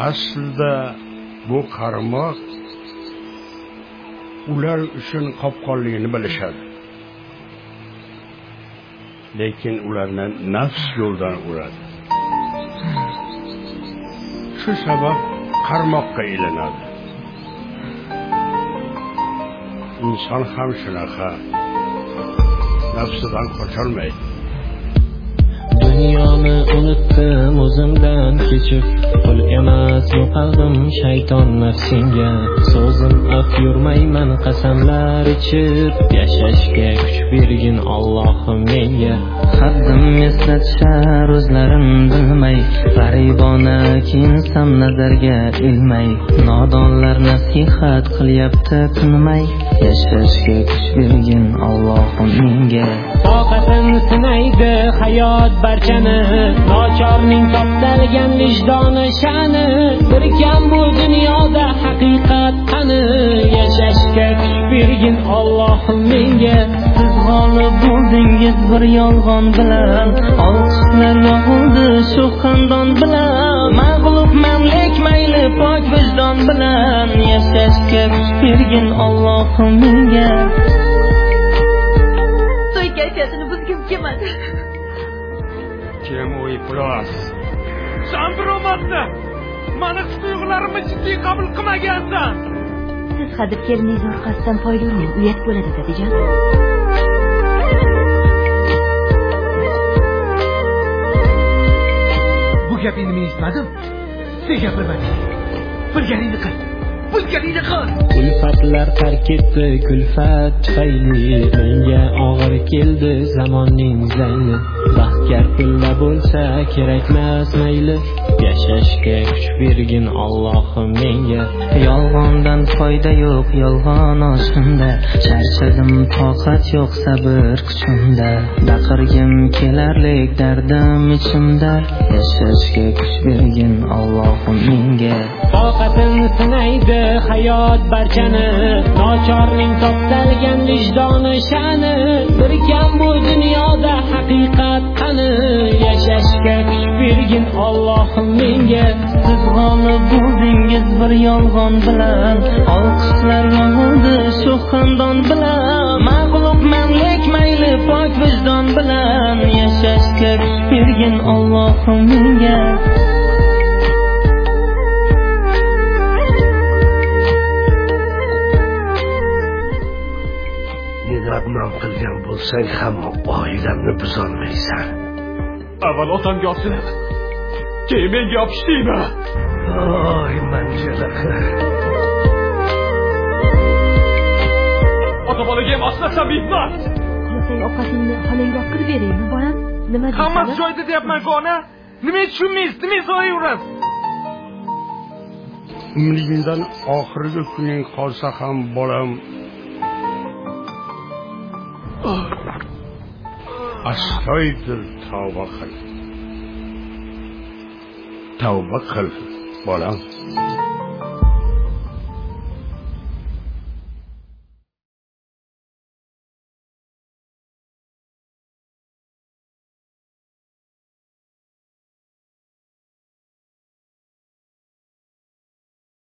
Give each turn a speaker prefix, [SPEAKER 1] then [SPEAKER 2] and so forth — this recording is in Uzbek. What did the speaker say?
[SPEAKER 1] aslida bu qarmoq ular uchun qopqonligini bilishadi. Lekin ularni nafs yo'ldan uradi. Shu sabab qarmoqqa ilinadi. İnsan ham shunaqa nafsidan qocholmaydi.
[SPEAKER 2] Dunyoni unutdim o'zimdan kechib, pul emas yo'qoldim shayton nafsinga. So'zim af yurmayman qasamlar ichib, yashashga kuch bergin Allohim menga. Haddim eslatishar o'zlarim bilmay, g'aribona kinsam nazarga ilmay. Nodonlar nasihat qilyapti tinmay, yashashga kuch bergin Allohim menga. Toqatim sinaydi hayot barchani, nochorning toptalgan vijdoni shani. Bir kam bu dunyoda haqiqat qani, yashashga kuch bergin Allohim menga. Siz g'olib bo'ldingiz bir yolg'on bilan, olqishlar yog'ildi shu xandon bilan. Mag'lubman lek mayli pok vijdon bilan, yashashga kuch bergin Allohim menga.
[SPEAKER 3] To'y kayfiyatini buzgim kelmadi.
[SPEAKER 1] Kim o'y plos?
[SPEAKER 4] Sen biromatni mani his-tuyg'ularimni jiddiy qabul qilmagansan.
[SPEAKER 3] Siz hadeb keliningiz orqasidan poylurning uyat bo'ladi dadijon.
[SPEAKER 4] Bu gapingni men eshitmadim. Sen gapirmading. Bilganingni qil. Bilganingni qil.
[SPEAKER 2] Ulfatlar tark etdi kulfat tufayli, menga og'ir keldi zamonning zayli. Baxtga pilla bo'lsa kerakmas mayli, yashashga kuch bergin Allohim menga. Yolg'ondan foyda yo'q yolg'on oshimda, charchadim toqat yo'q sabr kuchimda. Baqirgim kelarlik dardim ichimda, yashashga kuch bergin Allohim menga. Toqatim sinaydi hayot barchani, nochorning toptalgan vijdoni shani. Bir kam bu dunyoda haqiqat qani, yashashga kuch bergin Allohim menga. Siz g'olib bo'ldingiz bir yolg'on bilan, olqishlar yog'ildi shu xandon bilan. Mag'lubman lek mayli pok vijdon bilan, yashashga kuch bergin Allohim menga.
[SPEAKER 1] Nodon qilgan bo'lsang ham oilamni buzolmaysan.
[SPEAKER 4] Avval otamga osilib, keyin menga yopishdingmi?
[SPEAKER 1] Voy manjalaqa.
[SPEAKER 4] Ota bolaga ham oslasam mehnat.
[SPEAKER 3] Xohlasang ovqatingni xonangga olib kirib beraymi, bolam? Nima deysan?
[SPEAKER 4] Hammasi joyida deyapman-ku ona. Nima tushunmaysiz? Nima so'rayverasiz?
[SPEAKER 1] Umringdan oxirgi kuning qolsa ham bolam, astoydil tavba qil. Tavba qil bolam.